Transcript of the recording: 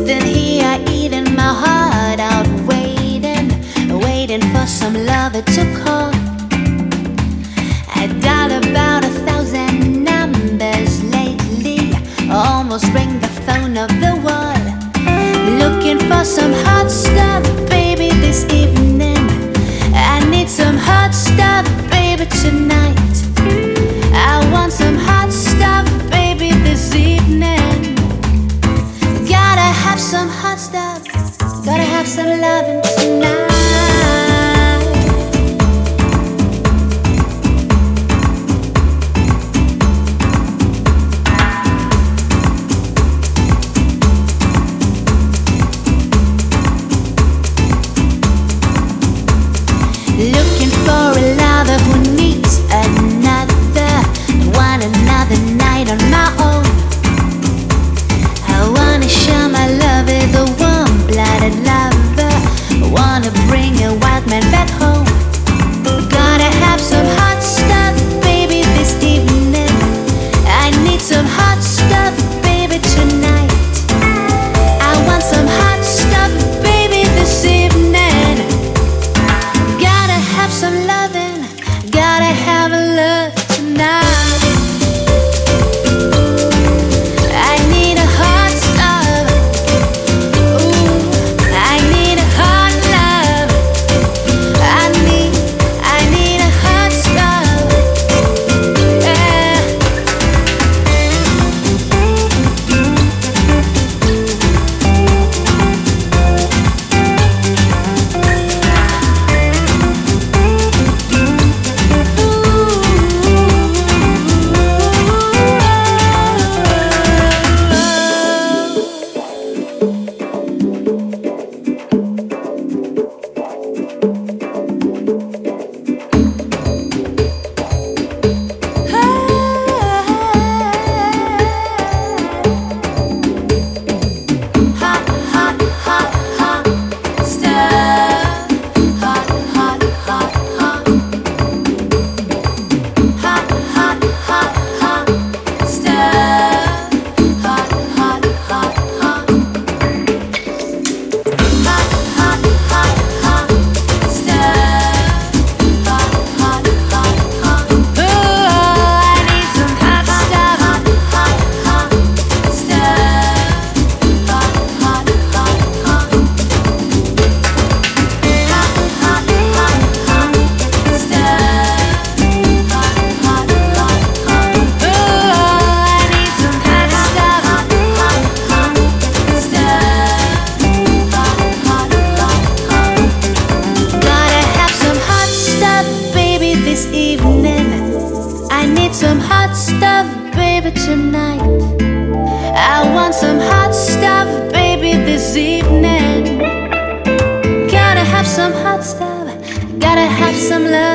Sitting here eating my heart out, waiting for some lover to call. I dialed about 1,000 numbers lately, almost ring the phone of the wall. Looking for some hot stuff, baby, this evening. I need some hot stuff, baby, tonight. I want some hot stuff, baby, this evening. Gotta have some hot stuff, gotta have some loving tonight. Looking for a lover who needs another night on my own. I wanna share my love with a warm-blooded lover. I wanna bring a wild man back home. Gotta have some hot stuff, baby, this evening. I need some hot stuff, baby, tonight. I want some hot stuff, baby, this evening. Gotta have some loving, gotta have a love tonight. Some hot stuff, baby, tonight. I want some hot stuff, baby, this evening. Gotta have some hot stuff, gotta have some love.